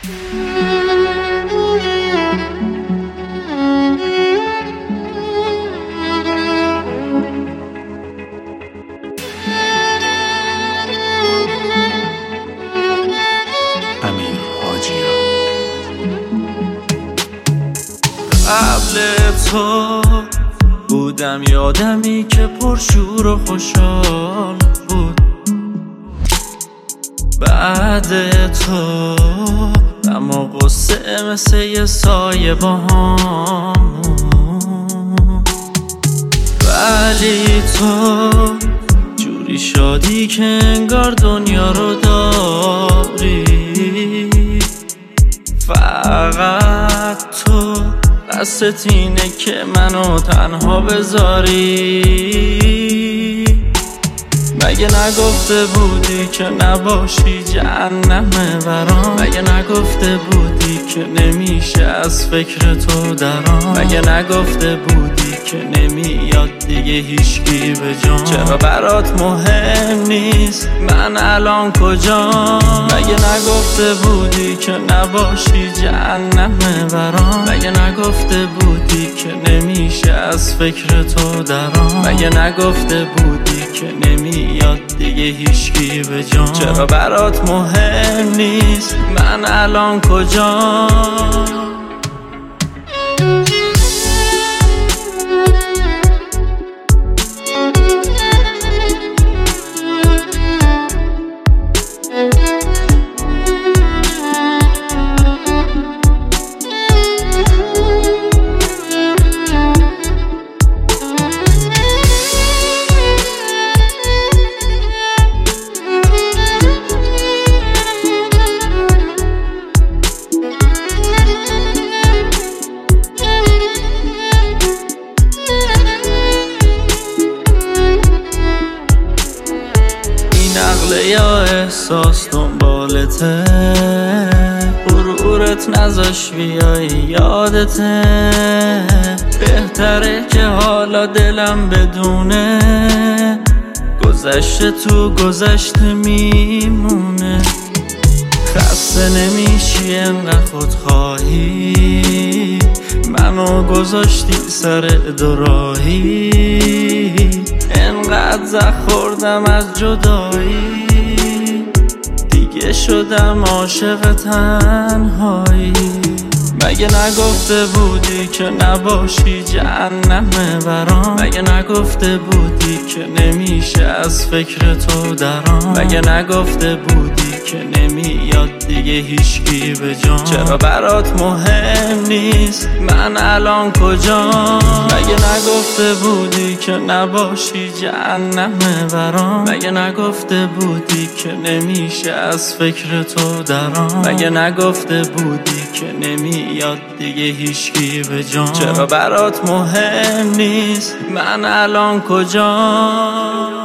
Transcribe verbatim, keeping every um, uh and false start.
قبل تو بودم یادمی که پرشور و خوشحال بود، بعد تو اما قصه مثل یه سایه با همون. ولی تو جوری شادی که انگار دنیا رو داری، فقط تو دستت اینه که منو تنها بذاری. مگه نگفته بودی که نباشی جهنمه برام؟ مگه نگفته بودی که نمیشه از فکر تو درام؟ مگه نگفته بودی که نمیاد دیگه هیچکی به جام؟ چرا برات مهم نیست من الان کجام؟ مگه نگفته بودی که نباشی جهنمه برام؟ مگه نگفته بودی که نمیشه از فکر تو درام؟ مگه نگفته بودی که نمیاد دیگه هیچکی به جام؟ چرا برات مهم نیست من الان کجام؟ نقله یا احساس دنبالته، غرورت نذاش بیای یادته. بهتره که حالا دلم بدونه گذشته تو گذشته میمونه. خسته نمیشی انقدر خودخواهی، منو گذاشتی سر دوراهی. انقدر زخ خوردم از جدایی، دیگه شدم عاشق تنهایی. مگه نگفته بودی که نباشی جهنمه برام؟ مگه نگفته بودی که نمیشه از فکر تو درام؟ مگه نگفته بودی که نمیاد دیگه هیچکی به جام؟ چرا برات مهم نیست من الان کجام؟ مگه نگفته بودی که نباشی جهنمه برام؟ مگه نگفته بودی که نمیشه از فکر تو درام؟ مگه نگفته بودی که نمیاد دیگه هیچکی به جام؟ چرا برات مهم نیست من الان کجام؟